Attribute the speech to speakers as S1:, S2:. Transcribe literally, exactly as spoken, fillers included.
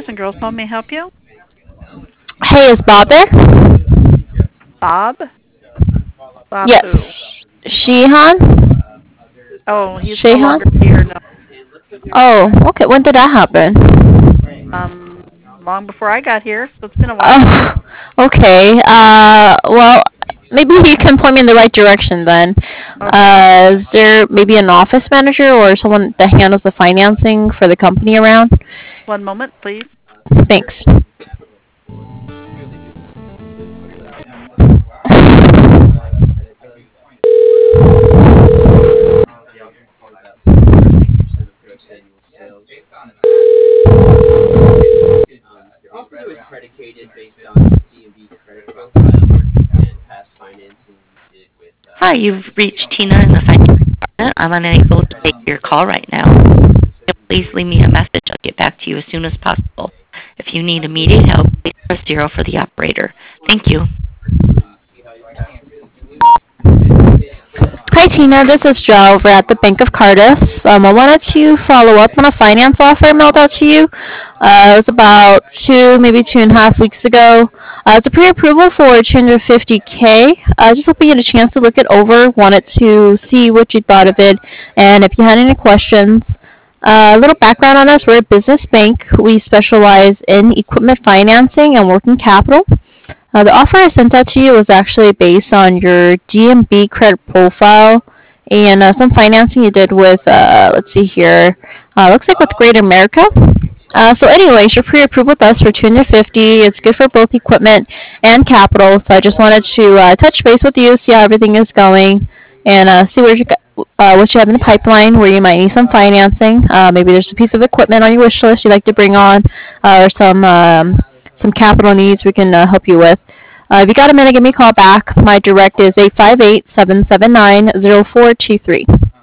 S1: and Girls Home may help you?
S2: Hey, is Bob there?
S1: Bob? Bob who?
S2: Yes. Shehan?
S1: Oh, he's no
S2: Shehan?
S1: longer here. No.
S2: Oh, okay. When did that happen?
S1: Um, long before I got here, so it's been a while.
S2: Oh, okay. Uh, well, maybe you can point me in the right direction then.
S1: Okay.
S2: Uh, is there maybe an office manager or someone that handles the financing for the company around?
S1: One moment, please.
S2: Thanks.
S3: Hi, you've reached Tina in the finance department. I'm unable to take your call right now. Please leave me a message. I'll get back to you as soon as possible. If you need immediate help, please press zero for the operator. Thank you.
S2: Hi Tina, this is Joe over at the Bank of Cardiff. Um, I wanted to follow up on a finance offer mailed out to you. Uh, it was about two, maybe two and a half weeks ago. Uh, it's a pre-approval for two hundred fifty k. I uh, just hope you had a chance to look it over. Wanted to see what you thought of it, and if you had any questions. Uh, a little background on us: we're a business bank. We specialize in equipment financing and working capital. Uh, the offer I sent out to you was actually based on your D M B credit profile and uh, some financing you did with, uh, let's see here, uh, looks like with Great America. Uh, so anyways, you're pre-approved with us for two hundred fifty. It's good for both equipment and capital. So I just wanted to uh, touch base with you, see how everything is going, and uh, see where you uh, what you have in the pipeline, where you might need some financing. Uh, maybe there's a piece of equipment on your wish list you'd like to bring on, uh, or some um, some capital needs we can uh, help you with. Uh, if you got a minute, give me a call back. My direct is eight five eight, seven seven nine, zero four two three.